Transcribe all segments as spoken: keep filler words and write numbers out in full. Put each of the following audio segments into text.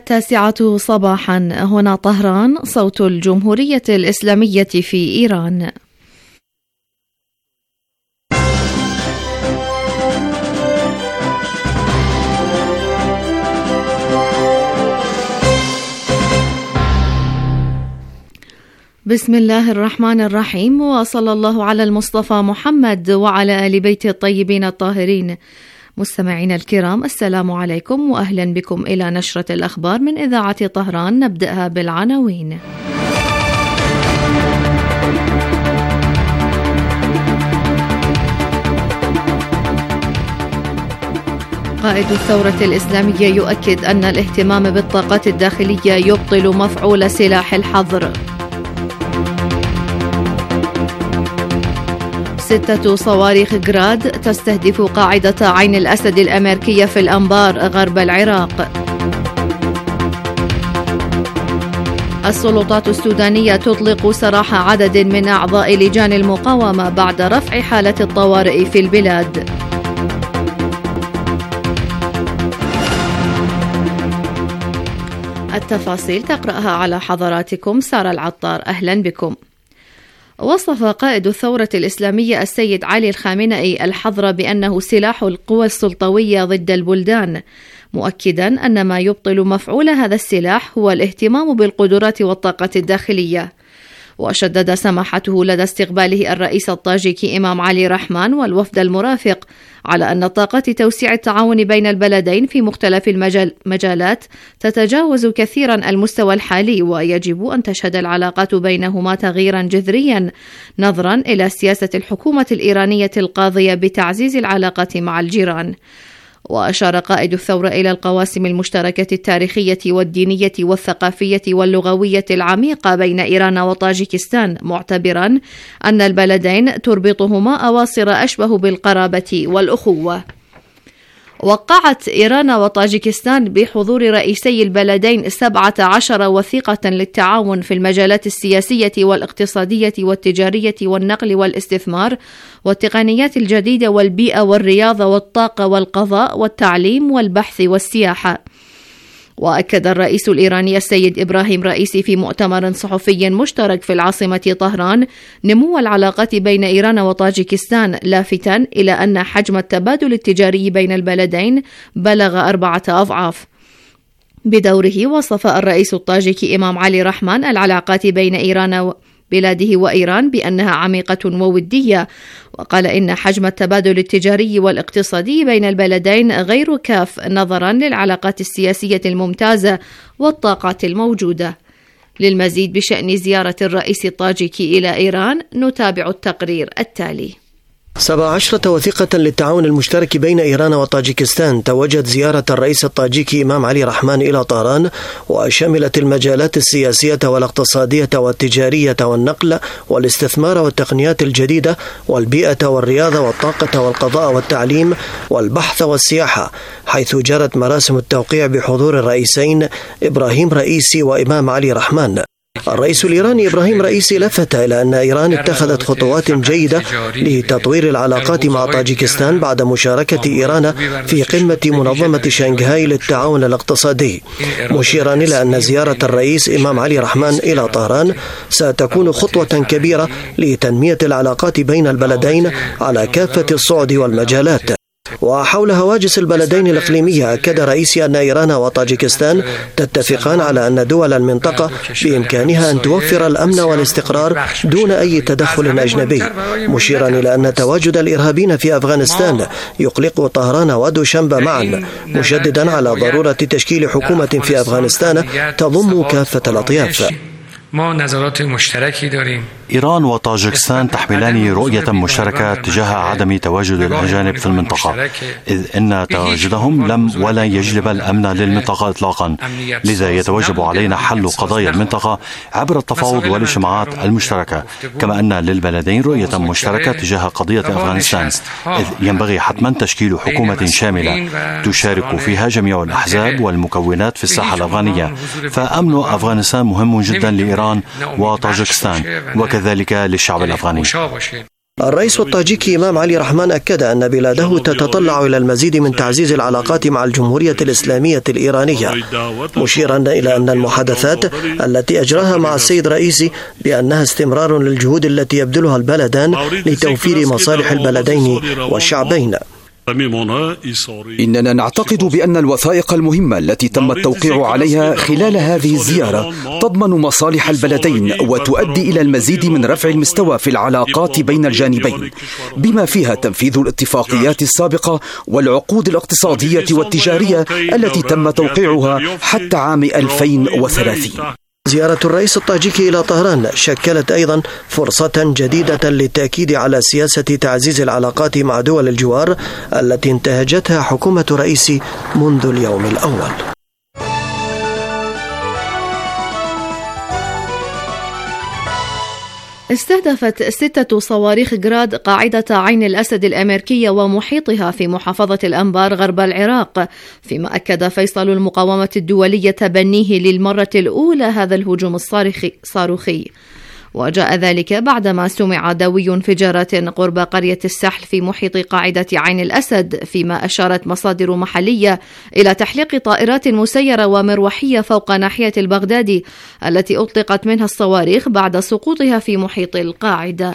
التاسعة صباحا، هنا طهران، صوت الجمهورية الإسلامية في إيران. بسم الله الرحمن الرحيم، وصلى الله على المصطفى محمد وعلى آل بيته الطيبين الطاهرين. مستمعينا الكرام، السلام عليكم وأهلا بكم إلى نشرة الأخبار من إذاعة طهران. نبدأها بالعناوين. قائد الثورة الإسلامية يؤكد أن الاهتمام بالطاقات الداخلية يبطل مفعول سلاح الحظر. ستة صواريخ جراد تستهدف قاعدة عين الأسد الأمريكية في الأنبار غرب العراق. السلطات السودانية تطلق سراح عدد من أعضاء لجان المقاومة بعد رفع حالة الطوارئ في البلاد. التفاصيل تقرأها على حضراتكم سارة العطار. أهلا بكم. وصف قائد الثورة الإسلامية السيد علي الخامنئي الحظر بأنه سلاح القوى السلطوية ضد البلدان، مؤكدا أن ما يبطل مفعول هذا السلاح هو الاهتمام بالقدرات والطاقة الداخلية. وشدد سماحته لدى استقباله الرئيس الطاجيكي إمام علي رحمان والوفد المرافق على أن طاقات توسيع التعاون بين البلدين في مختلف المجالات تتجاوز كثيرا المستوى الحالي، ويجب أن تشهد العلاقات بينهما تغييرا جذريا نظرا إلى سياسة الحكومة الإيرانية القاضية بتعزيز العلاقات مع الجيران. وأشار قائد الثورة إلى القواسم المشتركة التاريخية والدينية والثقافية واللغوية العميقة بين إيران وطاجيكستان، معتبرا أن البلدين تربطهما أواصر أشبه بالقرابة والأخوة. وقعت إيران وطاجيكستان بحضور رئيسي البلدين سبعة عشر وثيقة للتعاون في المجالات السياسية والاقتصادية والتجارية والنقل والاستثمار والتقنيات الجديدة والبيئة والرياضة والطاقة والقضاء والتعليم والبحث والسياحة. وأكد الرئيس الإيراني السيد إبراهيم رئيسي في مؤتمر صحفي مشترك في العاصمة طهران نمو العلاقات بين إيران وطاجيكستان، لافتا إلى أن حجم التبادل التجاري بين البلدين بلغ أربعة أضعاف. بدوره وصف الرئيس الطاجيكي إمام علي رحمان العلاقات بين إيران بلاده وإيران بأنها عميقة وودية، وقال إن حجم التبادل التجاري والاقتصادي بين البلدين غير كاف نظرا للعلاقات السياسية الممتازة والطاقات الموجودة. للمزيد بشأن زيارة الرئيس الطاجيكي إلى إيران نتابع التقرير التالي. سبع عشرة وثيقة للتعاون المشترك بين إيران وطاجيكستان توجت زيارة الرئيس الطاجيكي إمام علي رحمان إلى طهران، وشملت المجالات السياسية والاقتصادية والتجارية والنقل والاستثمار والتقنيات الجديدة والبيئة والرياضة والطاقة والقضاء والتعليم والبحث والسياحة، حيث جرت مراسم التوقيع بحضور الرئيسين إبراهيم رئيسي وإمام علي رحمان. الرئيس الإيراني إبراهيم رئيسي لفت إلى أن إيران اتخذت خطوات جيدة لتطوير العلاقات مع طاجيكستان بعد مشاركة إيران في قمة منظمة شنغهاي للتعاون الاقتصادي، مشيرا إلى أن زيارة الرئيس إمام علي رحمان إلى طهران ستكون خطوة كبيرة لتنمية العلاقات بين البلدين على كافة الصعد والمجالات. وحول هواجس البلدين الإقليمية، أكد رئيسي أن إيران وطاجيكستان تتفقان على أن دول المنطقة بإمكانها أن توفر الأمن والاستقرار دون أي تدخل أجنبي، مشيرا إلى أن تواجد الإرهابيين في أفغانستان يقلق طهران ودوشنبه معا، مشددا على ضرورة تشكيل حكومة في أفغانستان تضم كافة الأطياف. ما نظرات مشترکی داریم. إيران وطاجيكستان تحملان رؤية مشتركة تجاه عدم تواجد الأجانب في المنطقة، إذ إن تواجدهم لم ولا يجلب الأمن للمنطقة إطلاقا، لذا يتوجب علينا حل قضايا المنطقة عبر التفاوض والاجتماعات المشتركة، كما أن للبلدين رؤية مشتركة تجاه قضية أفغانستان، إذ ينبغي حتما تشكيل حكومة شاملة تشارك فيها جميع الأحزاب والمكونات في الساحة الأفغانية، فأمن أفغانستان مهم جدا لإيران وطاجيكستان وكذلك للشعب الأفغاني. الرئيس الطاجيكي إمام علي رحمان أكد أن بلاده تتطلع إلى المزيد من تعزيز العلاقات مع الجمهورية الإسلامية الإيرانية، مشيرا إلى أن المحادثات التي أجراها مع السيد رئيسي بأنها استمرار للجهود التي يبذلها البلدان لتوفير مصالح البلدين والشعبين. إننا نعتقد بأن الوثائق المهمة التي تم التوقيع عليها خلال هذه الزيارة تضمن مصالح البلدين وتؤدي إلى المزيد من رفع المستوى في العلاقات بين الجانبين، بما فيها تنفيذ الاتفاقيات السابقة والعقود الاقتصادية والتجارية التي تم توقيعها حتى عام ألفين وثلاثين. زيارة الرئيس الطاجيكي إلى طهران شكلت أيضا فرصة جديدة للتأكيد على سياسة تعزيز العلاقات مع دول الجوار التي انتهجتها حكومة رئيسي منذ اليوم الأول. استهدفت ستة صواريخ جراد قاعدة عين الأسد الأمريكية ومحيطها في محافظة الأنبار غرب العراق، فيما أكد فيصل المقاومة الدولية تبنيه للمرة الأولى هذا الهجوم الصاروخي. وجاء ذلك بعدما سمع دوي انفجارات قرب قرية السحل في محيط قاعدة عين الأسد، فيما أشارت مصادر محلية إلى تحليق طائرات مسيرة ومروحية فوق ناحية البغدادي التي أطلقت منها الصواريخ بعد سقوطها في محيط القاعدة.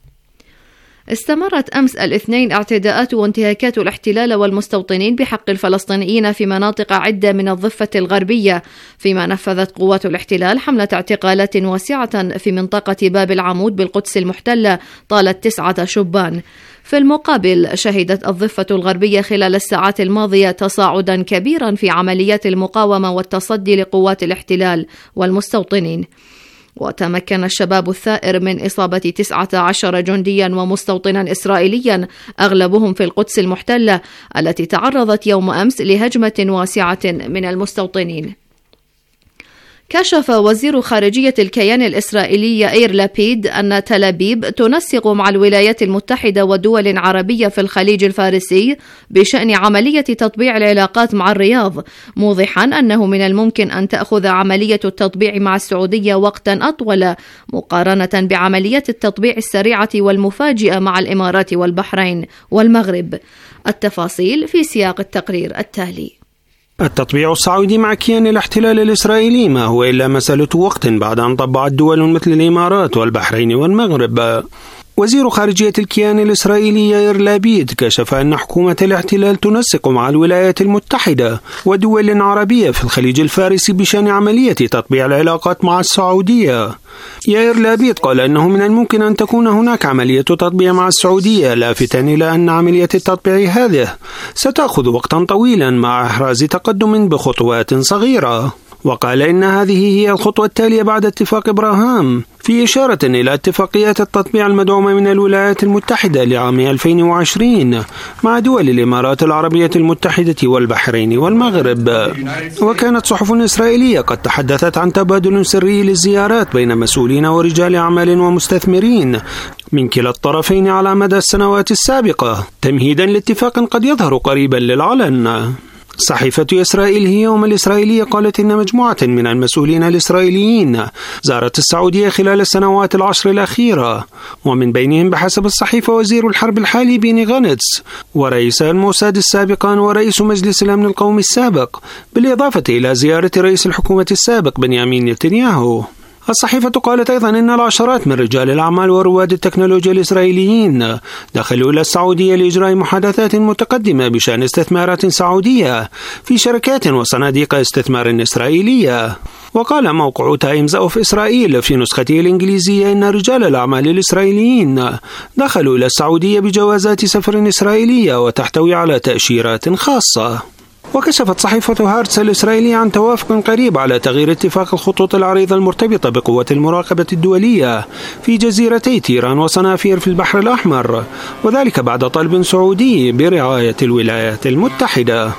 استمرت أمس الاثنين اعتداءات وانتهاكات الاحتلال والمستوطنين بحق الفلسطينيين في مناطق عدة من الضفة الغربية، فيما نفذت قوات الاحتلال حملة اعتقالات واسعة في منطقة باب العمود بالقدس المحتلة طالت تسعة شبان. في المقابل شهدت الضفة الغربية خلال الساعات الماضية تصاعدا كبيرا في عمليات المقاومة والتصدي لقوات الاحتلال والمستوطنين. وتمكن الشباب الثائر من إصابة تسعة عشر جنديا ومستوطنا إسرائيليا أغلبهم في القدس المحتلة التي تعرضت يوم أمس لهجمة واسعة من المستوطنين. كشف وزير خارجية الكيان الإسرائيلي يائير لابيد أن تل أبيب تنسق مع الولايات المتحدة ودول عربية في الخليج الفارسي بشأن عملية تطبيع العلاقات مع الرياض، موضحا أنه من الممكن أن تأخذ عملية التطبيع مع السعودية وقتا أطول مقارنة بعمليات التطبيع السريعة والمفاجئة مع الإمارات والبحرين والمغرب. التفاصيل في سياق التقرير التالي. التطبيع السعودي مع كيان الاحتلال الإسرائيلي ما هو إلا مسألة وقت بعد أن طبعت دول مثل الإمارات والبحرين والمغرب. وزير خارجية الكيان الإسرائيلي يائير لابيد كشف أن حكومة الاحتلال تنسق مع الولايات المتحدة ودول عربية في الخليج الفارسي بشأن عملية تطبيع العلاقات مع السعودية. يائير لابيد قال أنه من الممكن أن تكون هناك عملية تطبيع مع السعودية، لافتا إلى أن عملية التطبيع هذه ستأخذ وقتا طويلا مع إحراز تقدم بخطوات صغيرة. وقال إن هذه هي الخطوة التالية بعد اتفاق إبراهام، في إشارة إلى اتفاقيات التطبيع المدعومة من الولايات المتحدة لعام ألفين وعشرين مع دول الإمارات العربية المتحدة والبحرين والمغرب. وكانت صحف إسرائيلية قد تحدثت عن تبادل سري للزيارات بين مسؤولين ورجال أعمال ومستثمرين من كلا الطرفين على مدى السنوات السابقة، تمهيدا لاتفاق قد يظهر قريبا للعلن. صحيفة إسرائيل هي يوم الإسرائيلية قالت إن مجموعة من المسؤولين الإسرائيليين زارت السعودية خلال السنوات العشر الأخيرة، ومن بينهم بحسب الصحيفة وزير الحرب الحالي بيني غانتس ورئيس الموساد السابقان ورئيس مجلس الأمن القومي السابق، بالإضافة إلى زيارة رئيس الحكومة السابق بنيامين نتنياهو. الصحيفة قالت أيضا أن العشرات من رجال الأعمال ورواد التكنولوجيا الإسرائيليين دخلوا إلى السعودية لإجراء محادثات متقدمة بشأن استثمارات سعودية في شركات وصناديق استثمار إسرائيلية. وقال موقع تايمز أوف إسرائيل في نسخته الإنجليزية أن رجال الأعمال الإسرائيليين دخلوا إلى السعودية بجوازات سفر إسرائيلية وتحتوي على تأشيرات خاصة. وكشفت صحيفة هارتس الإسرائيلية عن توافق قريب على تغيير اتفاق الخطوط العريضة المرتبطة بقوة المراقبة الدولية في جزيرتي تيران وصنافير في البحر الأحمر، وذلك بعد طلب سعودي برعاية الولايات المتحدة.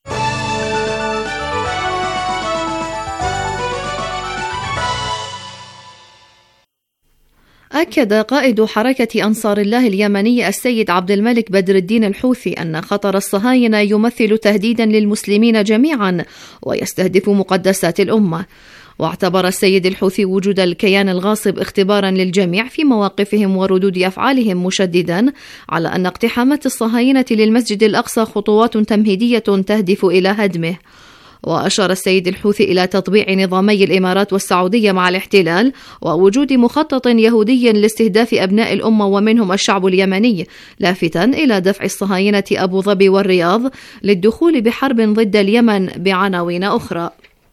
أكد قائد حركة أنصار الله اليمنية السيد عبد الملك بدر الدين الحوثي أن خطر الصهاينة يمثل تهديدا للمسلمين جميعا ويستهدف مقدسات الأمة. واعتبر السيد الحوثي وجود الكيان الغاصب اختبارا للجميع في مواقفهم وردود أفعالهم، مشددا على أن اقتحامات الصهاينة للمسجد الأقصى خطوات تمهيدية تهدف إلى هدمه. وأشار السيد الحوثي إلى تطبيع نظامي الإمارات والسعودية مع الاحتلال ووجود مخطط يهودي لاستهداف أبناء الأمة ومنهم الشعب اليمني، لافتا إلى دفع الصهاينة أبو ظبي والرياض للدخول بحرب ضد اليمن بعناوين أخرى.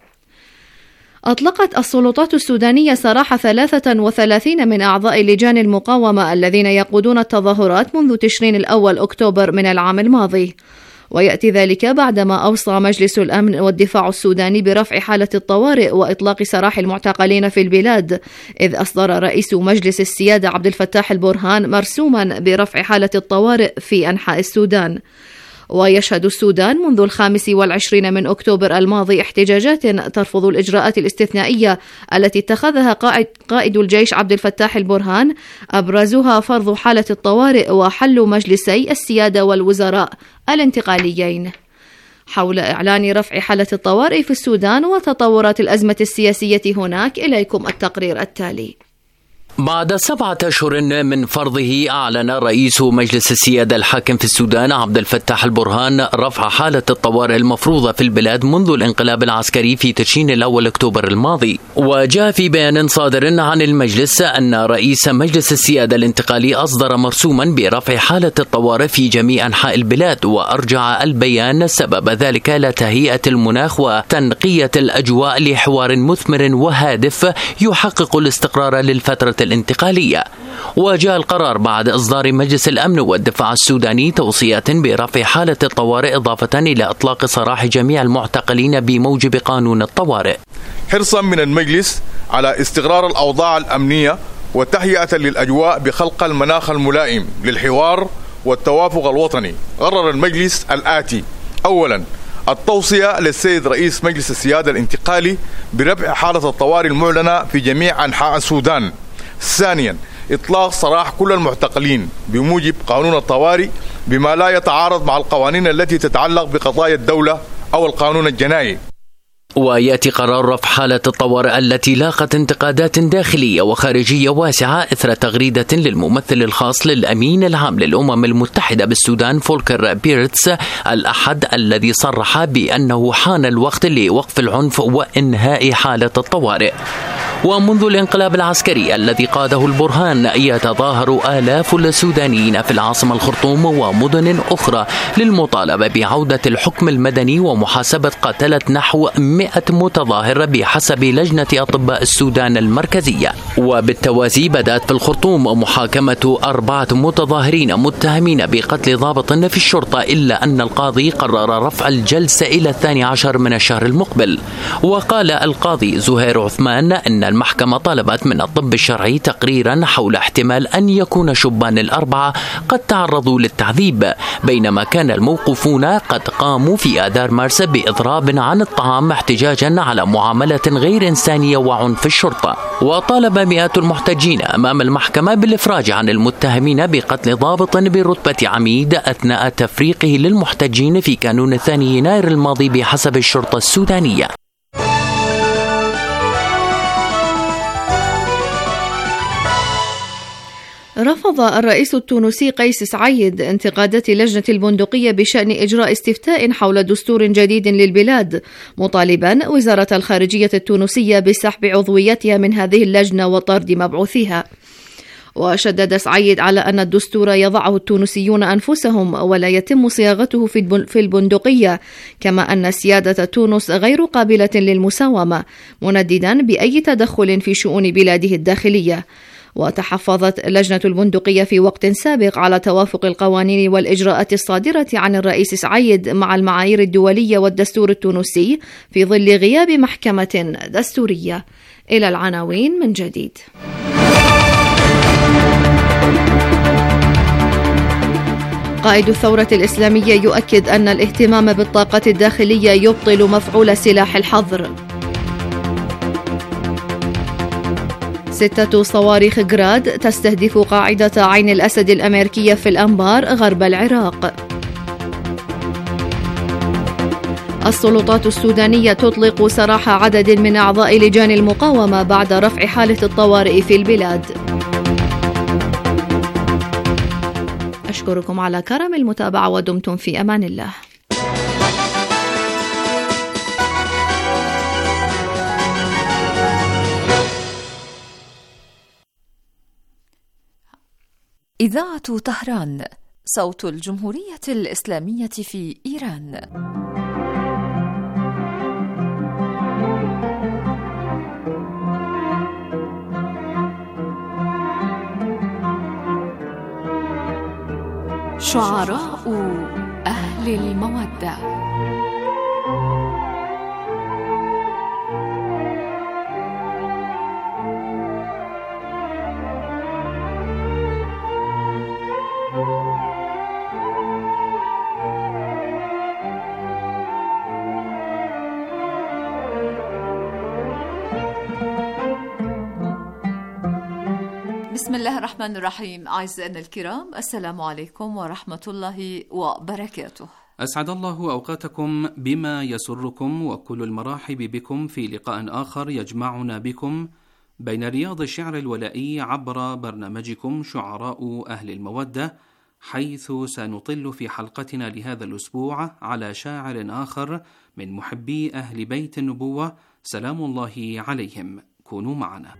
أطلقت السلطات السودانية سراح ثلاثة وثلاثين من أعضاء لجان المقاومة الذين يقودون التظاهرات منذ تشرين الأول أكتوبر من العام الماضي، ويأتي ذلك بعدما أوصى مجلس الأمن والدفاع السوداني برفع حالة الطوارئ وإطلاق سراح المعتقلين في البلاد، إذ أصدر رئيس مجلس السيادة عبد الفتاح البرهان مرسوما برفع حالة الطوارئ في أنحاء السودان. ويشهد السودان منذ الخامس والعشرين من أكتوبر الماضي احتجاجات ترفض الإجراءات الاستثنائية التي اتخذها قائد, قائد الجيش عبد الفتاح البرهان، أبرزها فرض حالة الطوارئ وحل مجلسي السيادة والوزراء الانتقاليين. حول إعلان رفع حالة الطوارئ في السودان وتطورات الأزمة السياسية هناك، إليكم التقرير التالي. بعد سبعة أشهر من فرضه، أعلن رئيس مجلس السيادة الحاكم في السودان عبد الفتاح البرهان رفع حالة الطوارئ المفروضة في البلاد منذ الانقلاب العسكري في تشرين الأول أكتوبر الماضي. وجاء في بيان صادر عن المجلس أن رئيس مجلس السيادة الانتقالي أصدر مرسوما برفع حالة الطوارئ في جميع أنحاء البلاد، وأرجع البيان سبب ذلك إلى تهيئة المناخ وتنقية الأجواء لحوار مثمر وهادف يحقق الاستقرار للفترة الانتقالية. وجاء القرار بعد إصدار مجلس الأمن والدفاع السوداني توصيات برفع حالة الطوارئ، إضافة إلى إطلاق سراح جميع المعتقلين بموجب قانون الطوارئ. حرصا من المجلس على استقرار الأوضاع الأمنية وتهيئة للأجواء بخلق المناخ الملائم للحوار والتوافق الوطني، قرر المجلس الآتي: أولا، التوصية للسيد رئيس مجلس السيادة الانتقالي برفع حالة الطوارئ المعلنة في جميع أنحاء السودان. ثانيا، إطلاق سراح كل المعتقلين بموجب قانون الطوارئ بما لا يتعارض مع القوانين التي تتعلق بقضايا الدولة أو القانون الجنائي. ويأتي قرار رفع حالة الطوارئ التي لاقت انتقادات داخلية وخارجية واسعة إثر تغريدة للممثل الخاص للأمين العام للأمم المتحدة بالسودان فولكر بيرتس الأحد، الذي صرح بأنه حان الوقت لوقف العنف وإنهاء حالة الطوارئ. ومنذ الانقلاب العسكري الذي قاده البرهان، يتظاهر آلاف السودانيين في العاصمة الخرطوم ومدن أخرى للمطالبة بعودة الحكم المدني ومحاسبة قتلة نحو مئة متظاهر بحسب لجنة أطباء السودان المركزية. وبالتوازي بدأت في الخرطوم محاكمة أربعة متظاهرين متهمين بقتل ضابط في الشرطة، إلا أن القاضي قرر رفع الجلسة إلى الثاني عشر من الشهر المقبل. وقال القاضي زهير عثمان أن المحكمة طلبت من الطب الشرعي تقريرا حول احتمال أن يكون شبان الأربعة قد تعرضوا للتعذيب، بينما كان الموقوفون قد قاموا في آذار مارس بإضراب عن الطعام احتجاجا على معاملة غير إنسانية وعنف الشرطة. وطالب مئات المحتجين أمام المحكمة بالإفراج عن المتهمين بقتل ضابط برتبة عميد أثناء تفريقه للمحتجين في كانون الثاني يناير الماضي بحسب الشرطة السودانية. رفض الرئيس التونسي قيس سعيد انتقادات لجنة البندقية بشأن إجراء استفتاء حول دستور جديد للبلاد، مطالبا وزارة الخارجية التونسية بسحب عضويتها من هذه اللجنة وطرد مبعوثيها. وشدد سعيد على أن الدستور يضعه التونسيون أنفسهم ولا يتم صياغته في البندقية، كما أن سيادة تونس غير قابلة للمساومة، منددا بأي تدخل في شؤون بلاده الداخلية. وتحفظت لجنة البندقية في وقت سابق على توافق القوانين والإجراءات الصادرة عن الرئيس سعيد مع المعايير الدولية والدستور التونسي في ظل غياب محكمة دستورية. إلى العناوين من جديد. قائد الثورة الإسلامية يؤكد أن الاهتمام بالطاقة الداخلية يبطل مفعول سلاح الحظر. ستة صواريخ جراد تستهدف قاعدة عين الأسد الأمريكية في الأنبار غرب العراق. السلطات السودانية تطلق سراح عدد من أعضاء لجان المقاومة بعد رفع حالة الطوارئ في البلاد. أشكركم على كرم المتابعة ودمتم في أمان الله. إذاعة طهران، صوت الجمهورية الإسلامية في إيران. شعراء أهل المودة. بسم الله الرحمن الرحيم. أعزائنا الكرام، السلام عليكم ورحمة الله وبركاته. أسعد الله أوقاتكم بما يسركم، وكل المراحب بكم في لقاء آخر يجمعنا بكم بين رياض الشعر الولائي عبر برنامجكم شعراء أهل المودة، حيث سنطل في حلقتنا لهذا الأسبوع على شاعر آخر من محبي أهل بيت النبوة سلام الله عليهم. كونوا معنا.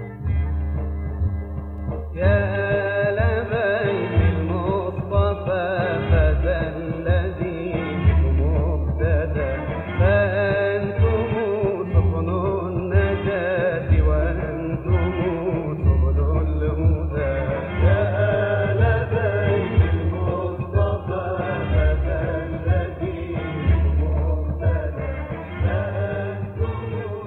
يا لبيت المصطفى فذا الذي مبتدى، فأنتم سبل النجاة وأنتم سبل الهدى. يا لبيت المصطفى فذا الذي مبتدى، فأنتم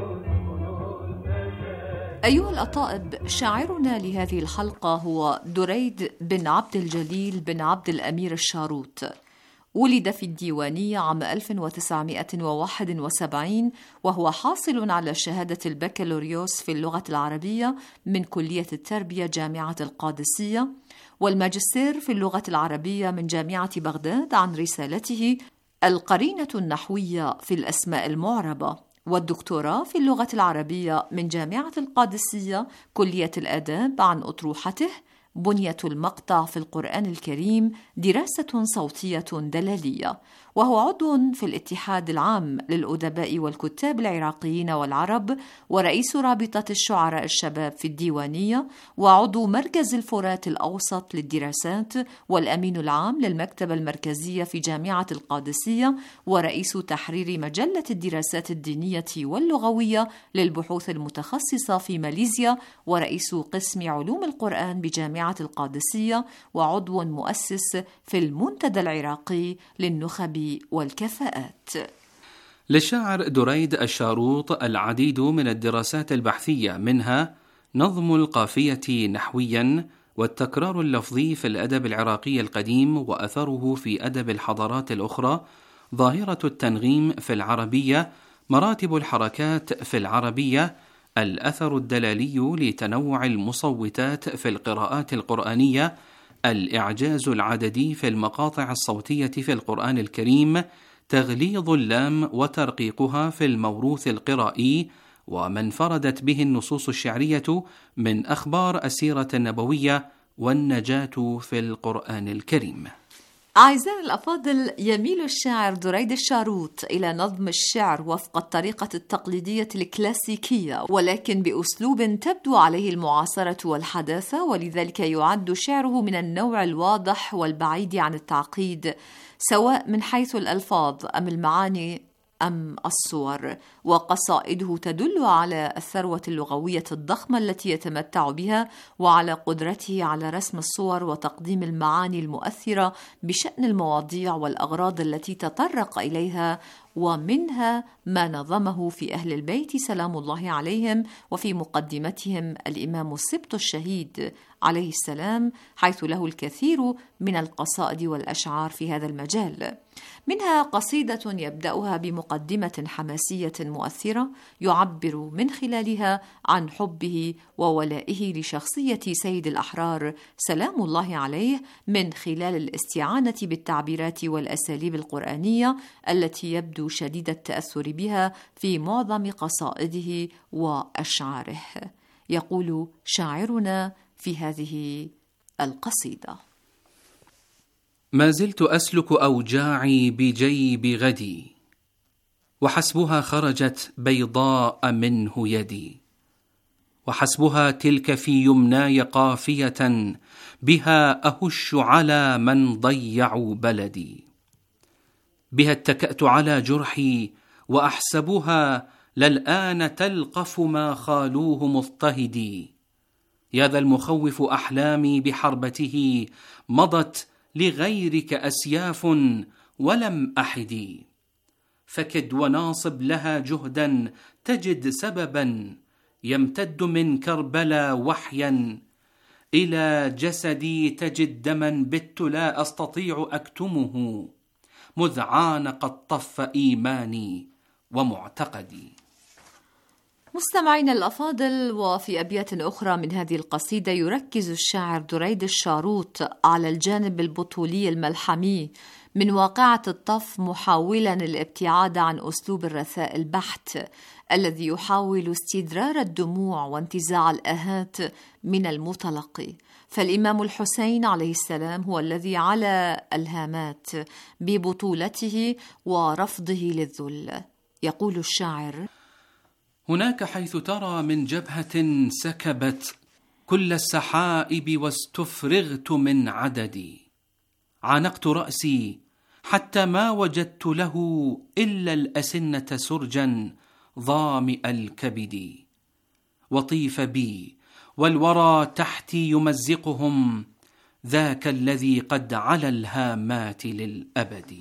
سبل النجاة. أيها الأطائب، شاعرنا لهذه الحلقة هو دريد بن عبد الجليل بن عبد الأمير الشاروط. ولد في الديوانية عام ألف وتسعمائة وواحد وسبعين، وهو حاصل على شهادة البكالوريوس في اللغة العربية من كلية التربية جامعة القادسية، والماجستير في اللغة العربية من جامعة بغداد عن رسالته القرينة النحوية في الأسماء المعربة، والدكتوراه في اللغة العربية من جامعة القادسية كلية الآداب عن أطروحته بنية المقطع في القرآن الكريم، دراسة صوتية دلالية. وهو عضو في الاتحاد العام للأدباء والكتاب العراقيين والعرب، ورئيس رابطة الشعراء الشباب في الديوانية، وعضو مركز الفرات الأوسط للدراسات، والأمين العام للمكتبة المركزية في جامعة القادسية، ورئيس تحرير مجلة الدراسات الدينية واللغوية للبحوث المتخصصة في ماليزيا، ورئيس قسم علوم القرآن بجامعة القادسية، وعضو مؤسس في المنتدى العراقي للنخب والكفاءات. للشاعر دريد الشاروط العديد من الدراسات البحثية، منها نظم القافية نحويا، والتكرار اللفظي في الأدب العراقي القديم وأثره في أدب الحضارات الأخرى، ظاهرة التنغيم في العربية، مراتب الحركات في العربية، الأثر الدلالي لتنوع المصوتات في القراءات القرآنية، الإعجاز العددي في المقاطع الصوتية في القرآن الكريم، تغليظ اللام وترقيقها في الموروث القرائي، وما انفردت به النصوص الشعرية من أخبار السيرة النبوية، والنجاة في القرآن الكريم. أعزائي الأفاضل، يميل الشاعر دريد الشاروط إلى نظم الشعر وفق الطريقة التقليدية الكلاسيكية، ولكن بأسلوب تبدو عليه المعاصرة والحداثة، ولذلك يعد شعره من النوع الواضح والبعيد عن التعقيد، سواء من حيث الألفاظ أم المعاني أم الصور. وقصائده تدل على الثروة اللغوية الضخمة التي يتمتع بها، وعلى قدرته على رسم الصور وتقديم المعاني المؤثرة بشأن المواضيع والأغراض التي تطرق إليها، ومنها ما نظمه في أهل البيت سلام الله عليهم، وفي مقدمتهم الإمام السبط الشهيد عليه السلام، حيث له الكثير من القصائد والأشعار في هذا المجال. منها قصيدة يبدأها بمقدمة حماسية مؤثرة يعبر من خلالها عن حبه وولائه لشخصية سيد الأحرار سلام الله عليه، من خلال الاستعانة بالتعبيرات والأساليب القرآنية التي يبدو يبدو شديد التأثر بها في معظم قصائده وأشعاره. يقول شاعرنا في هذه القصيدة: ما زلت أسلك أوجاعي بجيب غدي، وحسبها خرجت بيضاء منه يدي، وحسبها تلك في يمناي قافية، بها أهش على من ضيعوا بلدي، بها اتكأت على جرحي وأحسبها للآن تلقف ما خالوه مضطهدي، يا ذا المخوف أحلامي بحربته، مضت لغيرك أسياف ولم أحدي، فكد وناصب لها جهدا تجد سببا، يمتد من كربلا وحيا إلى جسدي، تجد دما بت لا أستطيع أكتمه، مذ عانق الطف إيماني ومعتقدي. مستمعينا الأفاضل، وفي أبيات أخرى من هذه القصيدة يركز الشاعر دريد الشاروط على الجانب البطولي الملحمي من واقعة الطف، محاولا الابتعاد عن أسلوب الرثاء البحت الذي يحاول استدرار الدموع وانتزاع الآهات من المتلقي. فالإمام الحسين عليه السلام هو الذي علا الهامات ببطولته ورفضه للذل. يقول الشاعر: هناك حيث ترى من جبهة سكبت كل السحائب واستفرغت من عددي، عانقت رأسي حتى ما وجدت له إلا الأسنة سرجا ظامئ الكبد، وطيف بي والورى تحتي يمزقهم، ذاك الذي قد علا الهامات للأبد.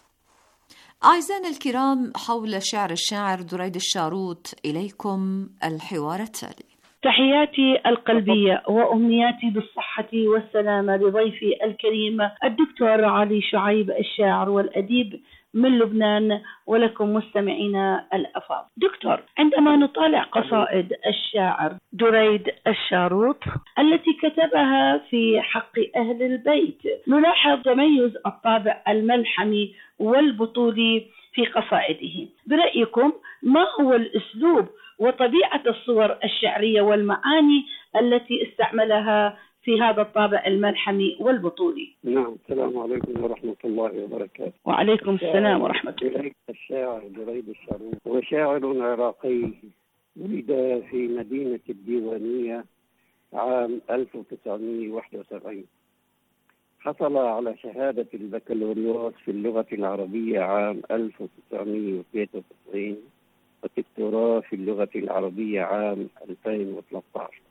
أعزائنا الكرام، حول شعر الشاعر دريد الشاروط إليكم الحوار التالي. تحياتي القلبية وأمنياتي بالصحة والسلامة لضيفي الكريم الدكتور علي شعيب، الشاعر والأديب من لبنان، ولكم مستمعينا الأفاضل. دكتور، عندما نطالع قصائد الشاعر دريد الشاروط التي كتبها في حق أهل البيت، نلاحظ تميز الطابع الملحمي والبطولي في قصائده. برأيكم ما هو الأسلوب وطبيعة الصور الشعرية والمعاني التي استعملها في هذا الطابع الملحمي والبطولي؟ نعم، السلام عليكم ورحمة الله وبركاته. وعليكم السلام ورحمة الله. الشاعر دريد الشاروط هو شاعر عراقي، ولد في مدينة الديوانية عام ألف وتسعمائة وواحد وسبعين. حصل على شهادة البكالوريوس في اللغة العربية عام ألف وتسعمائة وثلاثة وتسعين، والدكتوراه في اللغة العربية عام ألفين وثلاثة عشر.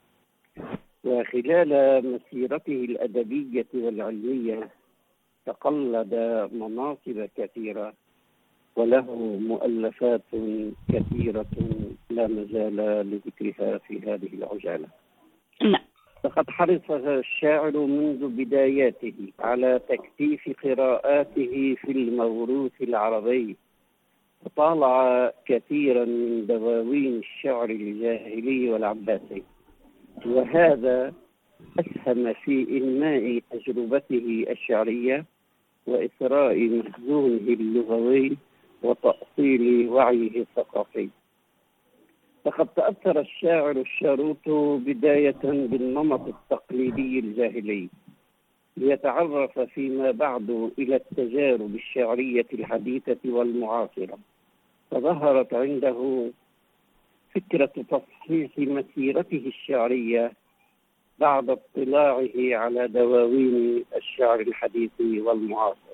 وخلال مسيرته الأدبية والعلمية تقلد مناصب كثيرة، وله مؤلفات كثيرة لا مجال لذكرها في هذه العجالة. نعم. لقد حرص الشاعر منذ بداياته على تكثيف قراءاته في الموروث العربي، وطالع كثيرا من دواوين الشعر الجاهلي والعباسي، وهذا أسهم في إنماء تجربته الشعرية وإثراء مخزونه اللغوي وتأصيل وعيه الثقافي. لقد تأثر الشاعر الشاروط بداية بالنمط التقليدي الجاهلي، ليتعرف فيما بعد إلى التجارب الشعرية الحديثة والمعاصرة، فظهرت عنده فكرة تصحيح مسيرته الشعرية بعد اطلاعه على دواوين الشعر الحديث والمعاصر،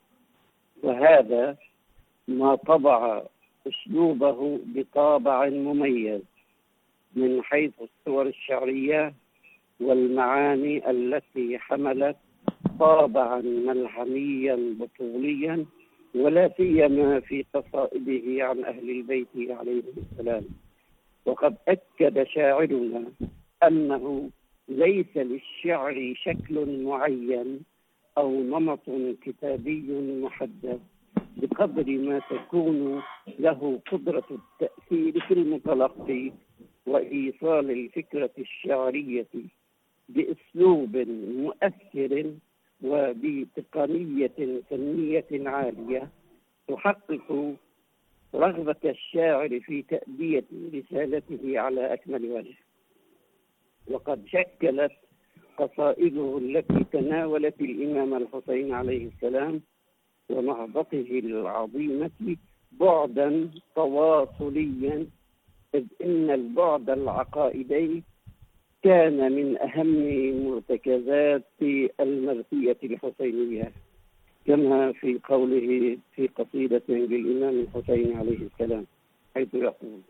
وهذا ما طبع أسلوبه بطابع مميز من حيث الصور الشعرية والمعاني التي حملت طابعا ملحميا بطوليا، ولا سيما في قصائده عن أهل البيت عليهم السلام. وقد أكد شاعرنا أنه ليس للشعر شكل معين أو نمط كتابي محدد، بقدر ما تكون له قدرة التأثير في المتلقي وإيصال الفكرة الشعرية بأسلوب مؤثر وبتقنية فنية عالية تحقق رغبة الشاعر في تأدية رسالته على أكمل وجه، وقد شكلت قصائده التي تناولت الإمام الحسين عليه السلام ونهضته العظيمة بعدا تواصليا، إذ إن البعد العقائدي كان من أهم مرتكزات المرثية الحسينية، كما في قوله في قصيدة للإمام الحسين عليه السلام حيث يقول: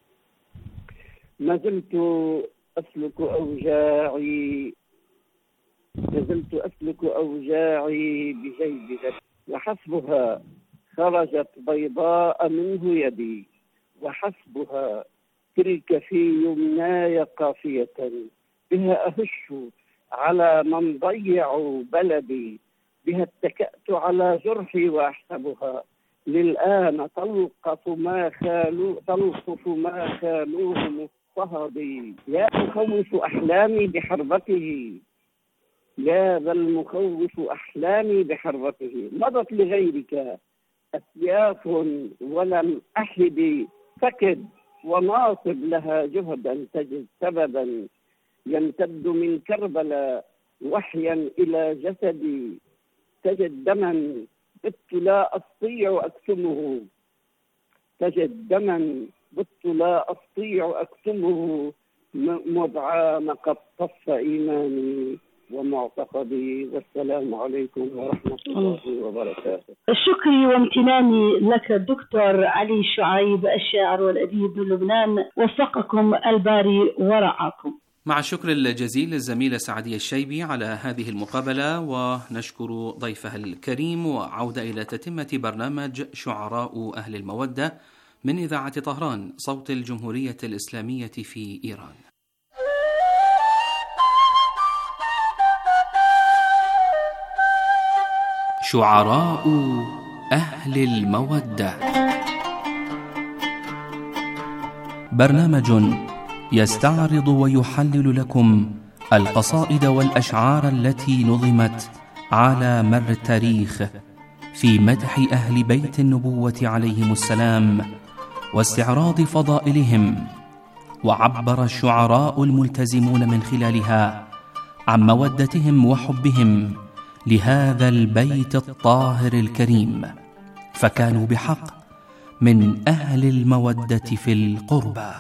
ما زلت أسلك أوجاعي ما زلت أسلك أوجاعي بجيبها، وحسبها خرجت بيضاء منه يدي، وحسبها تلك في يمناي قافية، بها أهش على من ضيعوا بلدي، بها اتكأت على جرحي وأحسبها للآن تلقف ما خالو تلطف ما خالوه مضطهدي، يا مخوف أحلامي بحربته، يا ذا المخوف أحلامي بحربته، مضت لغيرك أسياف ولم أحد، فكد وناصب لها جهدا تجد سببا، يمتد من كربلاء وحيا إلى جسدي، تجد دما بت لا أستطيع أكتمه، تجد دما بت لا أستطيع أكتمه، مضعان قد طف إيماني ومعتقدي، والسلام عليكم ورحمة الله وبركاته. شكري وامتناني لك دكتور علي شعيب الشاعر والأديب من لبنان، وفقكم الباري ورعاكم. مع الشكر الجزيل للزميلة سعدية الشيبي على هذه المقابلة، ونشكر ضيفها الكريم، وعودة إلى تتمة برنامج شعراء أهل المودة من إذاعة طهران صوت الجمهورية الإسلامية في إيران. شعراء أهل المودة، برنامج يستعرض ويحلل لكم القصائد والأشعار التي نظمت على مر التاريخ في مدح أهل بيت النبوة عليهم السلام واستعراض فضائلهم، وعبر الشعراء الملتزمون من خلالها عن مودتهم وحبهم لهذا البيت الطاهر الكريم، فكانوا بحق من أهل المودة في القربى.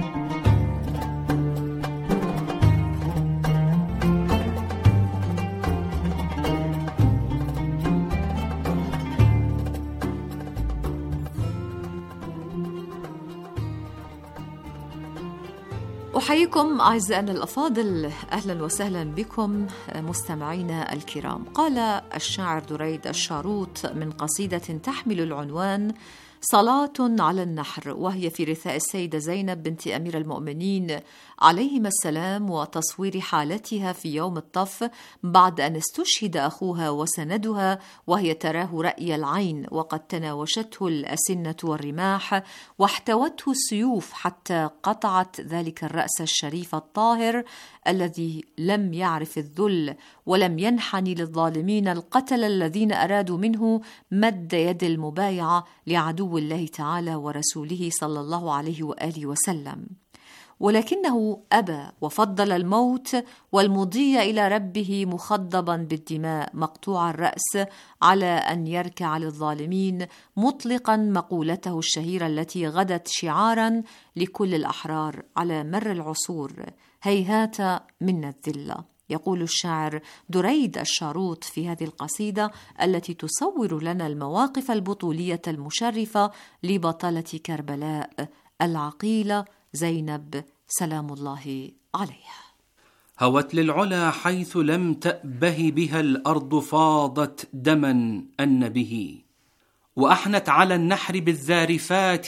أحييكم أعزائنا الأفاضل، أهلا وسهلا بكم مستمعينا الكرام. قال الشاعر دريد الشاروط من قصيدة تحمل العنوان صلاة على النحر، وهي في رثاء السيدة زينب بنت أمير المؤمنين عليهما السلام، وتصوير حالتها في يوم الطف بعد أن استشهد أخوها وسندها، وهي تراه رأي العين، وقد تناوشته الأسنة والرماح واحتوته السيوف حتى قطعت ذلك الرأس الشريف الطاهر الذي لم يعرف الذل ولم ينحني للظالمين القتل الذين أرادوا منه مد يد المبايعة لعدو الله تعالى ورسوله صلى الله عليه وآله وسلم، ولكنه أبى وفضل الموت والمضي إلى ربه مخضبا بالدماء مقطوع الرأس على أن يركع للظالمين، مطلقا مقولته الشهيرة التي غدت شعارا لكل الأحرار على مر العصور: هيهات منا الذلة. يقول الشاعر دريد الشاروط في هذه القصيدة التي تصور لنا المواقف البطولية المشرفة لبطلة كربلاء العقيلة زينب سلام الله عليها: هوت للعلا حيث لم تأبه بها الأرض، فاضت دما أن به، وأحنت على النحر بالذارفات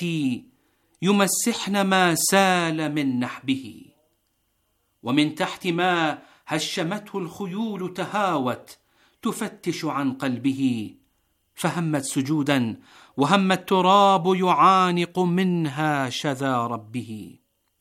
يمسحن ما سال من نحبه، ومن تحت ما هشمته الخيول تهاوت تفتش عن قلبه، فهمت سجودا وهم التراب يعانق منها شذا ربه،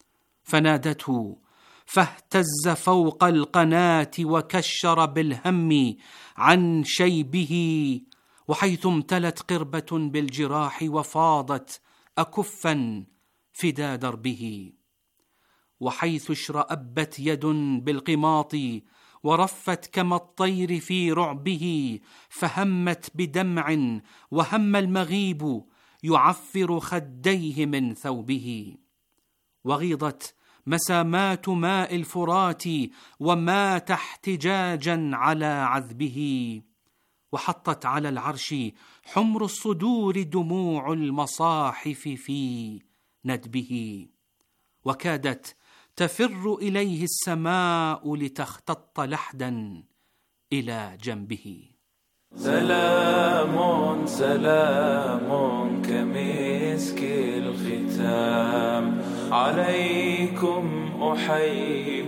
فنادته فاهتز فوق القناة وكشر بالهم عن شيبه، وحيث امتلت قربة بالجراح وفاضت أكفا فدا دربه. وحيث اشرأبت يد بالقماط ورفت كما الطير في رعبه، فهمت بدمع وهم المغيب يعفر خديه من ثوبه. وغيضت مسامات ماء الفرات ومات احتجاجا على عذبه. وحطت على العرش حمر الصدور دموع المصاحف في ندبه. وكادت تفر إليه السماء لتختط لحدا إلى جنبه. سلام سلام كمسك الختام عليكم أحيي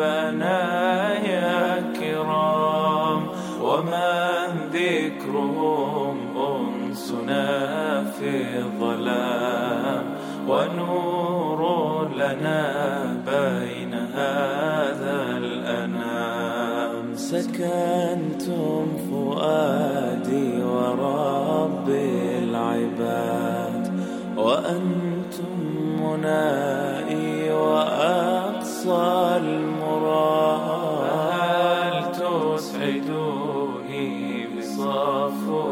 بنايا كرام، ومن ذكرهم أنسنا في الظلام، ونور لنا بين هذا الأنام. سكنتم فؤادي ورب العباد، وأنتم منائي وأقصى المراد. هل تسعدوني بصفو